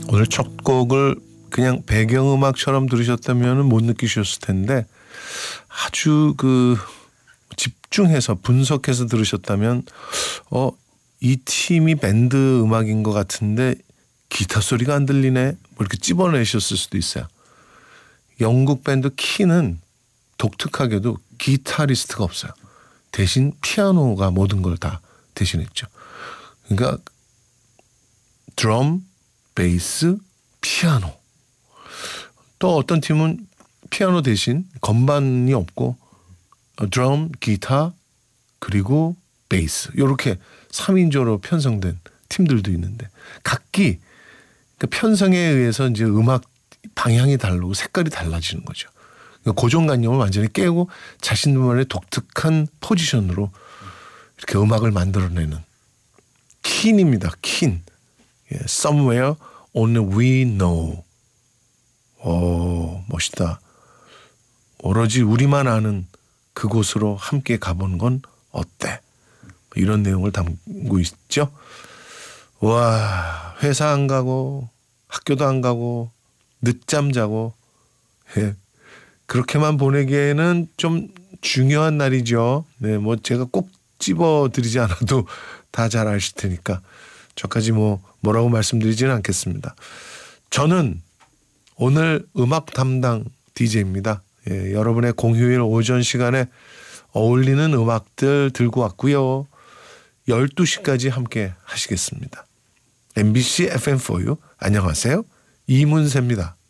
오늘 첫 곡을 그냥 배경음악처럼 들으셨다면 못 느끼셨을 텐데 아주 집중해서 분석해서 들으셨다면 이 팀이 밴드 음악인 것 같은데 기타 소리가 안 들리네 뭐 이렇게 찝어내셨을 수도 있어요. 영국 밴드 키는 독특하게도 기타리스트가 없어요. 대신 피아노가 모든 걸 다 대신했죠. 그러니까 드럼, 베이스, 피아노. 또 어떤 팀은 피아노 대신 건반이 없고 드럼, 기타 그리고 베이스 이렇게 3인조로 편성된 팀들도 있는데 각기 그러니까 편성에 의해서 이제 음악 방향이 다르고 색깔이 달라지는 거죠. 그러니까 고정관념을 완전히 깨고 자신들만의 독특한 포지션으로 이렇게 음악을 만들어내는 킨입니다. 킨. Somewhere only we know. 오, 멋있다. 오로지 우리만 아는 그곳으로 함께 가보는 건 어때? 이런 내용을 담고 있죠. 와, 회사 안 가고 학교도 안 가고 늦잠 자고 그렇게만 보내기에는 좀 중요한 날이죠. 네, 뭐 제가 꼭 집어드리지 않아도 다 잘 아실 테니까 저까지 뭐라고 말씀드리지는 않겠습니다. 저는 오늘 음악 담당 DJ입니다. 여러분의 공휴일 오전 시간에 어울리는 음악들 들고 왔고요. 12시까지 함께 하시겠습니다. MBC FM4U 안녕하세요. 이문세입니다.